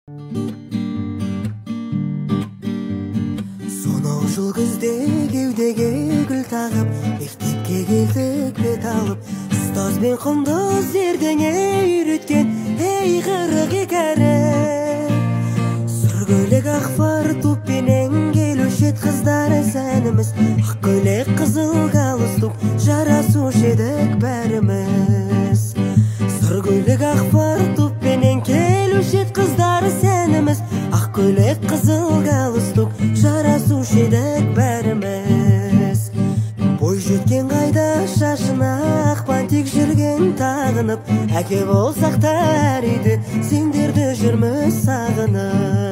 Сонау жыл күзде кеудеге гүл тағып, мектепке келдік бет алып, ұстазбен құндыз зердеңе үйреткен ей қырық екәрі. Сұр көйлек ақ фар туппенен келуші ед қыздары сәніміз, ақ көйлек қызыл галстук жарасушы едік бәріміз. Сұр көйлек ақ фар туппенен келуші ед қыздары сәніміз, ақ көйлек қызыл галстук жарасушы едік бәріміз. Бой жеткен қайда шашына ақ бантик жүрген тағынып, әке болсақ та үйді сендерді жүрміз сағынып.